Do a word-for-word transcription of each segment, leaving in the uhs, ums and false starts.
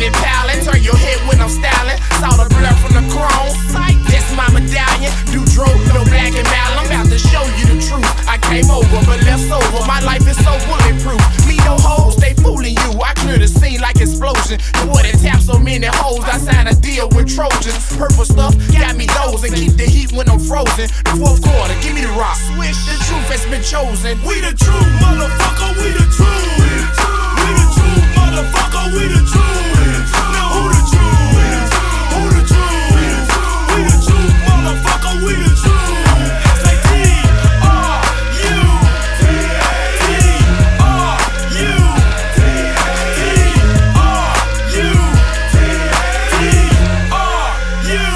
Infinite palette, turn your head when I'm styling. Saw the blood from the chrome. That's my medallion. Do drove, no black and malum. I'm about to show you the truth. I came over, but left over. My life is so bulletproof. Me no hoes, they fooling you. I clear the scene like explosion. The boy that taps so many hoes, I signed a deal with Trojans. Purple stuff got me dozing. Keep the heat when I'm frozen. The fourth quarter, give me the rock. Switch, the truth has been chosen. We the truth, motherfucker, we the truth. We the truth, motherfucker, we the truth. Now who the truth? Who the truth? We the truth, motherfucker, we the truth. Say T R U T R U T R U T R U.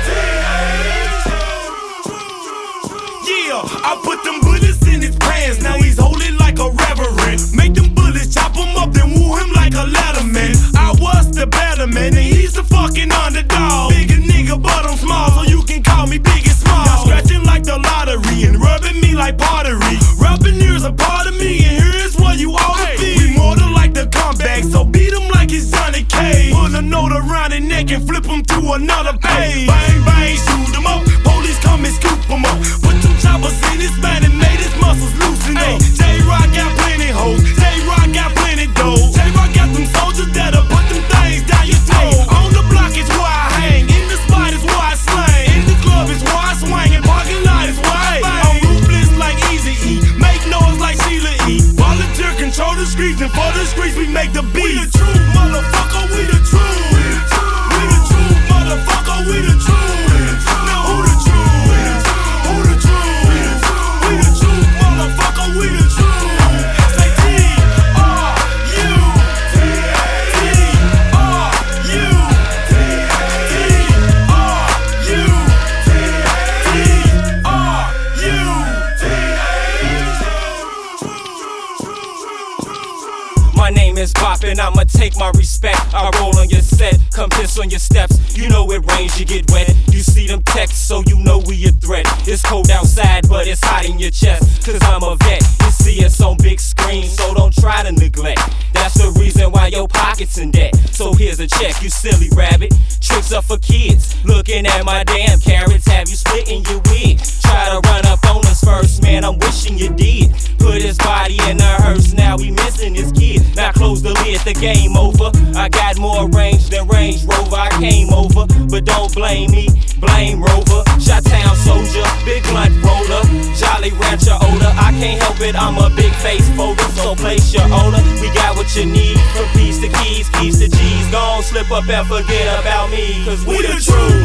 Yeah, I put them bullets in his pants. Now he's holding like a reverend. Make them bullets, chop him up, then woo him like a letterman. I was the better man, and he's the fucking underdog. Bigger nigga, but I'm small, so you can call me big and small. Now scratching like the lottery and rubbing me like pottery. Rubbing ears a part of me, and here is what you ought to be. We more than like the comeback, so beat him like it's Johnny Cage. Put a note around his neck and flip him to another page. Bang, bang, shoot him up. Police come and scoop him up. Put them choppers in his man and made his muscles loosen up. J-Rock got plenty hoes. J-Rock got plenty dough. J-Rock got them soldiers that'll put them things down your throat. On the block is where I hang. In the spot is where I slang. In the club is where I swing. In parking lot is where I bang. I'm ruthless like Easy E. Make noise like Sheila E. Volunteer control the streets, and for the streets we make the beat. We the truth, motherfucker, we the truth. We the truth, motherfucker, we the truth. Now who the truth? Who the truth? We the truth, motherfucker, we the truth. Say T R U T R U T R U T R U. My name is Bop and I'ma take my respect. I roll on your set, come piss on your steps. You know it rains, you get wet. You see them texts, so you know we a threat. It's cold outside, but it's hot in your chest. Cause I'm a vet, you see us on big screen, so don't try to neglect. That's the reason why your pocket's in debt. So here's a check, you silly rabbit. Tricks are for kids, looking at my damn carrots. Have you splitting your wig? Try to run up on us first, man, I'm wishing you did. Put his body in a hearse, now we missing his kid. Now close the lid, the game over. I got more range than Range Rover, I came over. But don't blame me, blame Rover. Shot-town soldier, big blunt roller, Jolly Rancher odor. I can't help it, I'm a big face folder, so place your order. We got what you need, from peace to keys, keys to G's. Gon' slip up and forget about me, cause we, we the truth.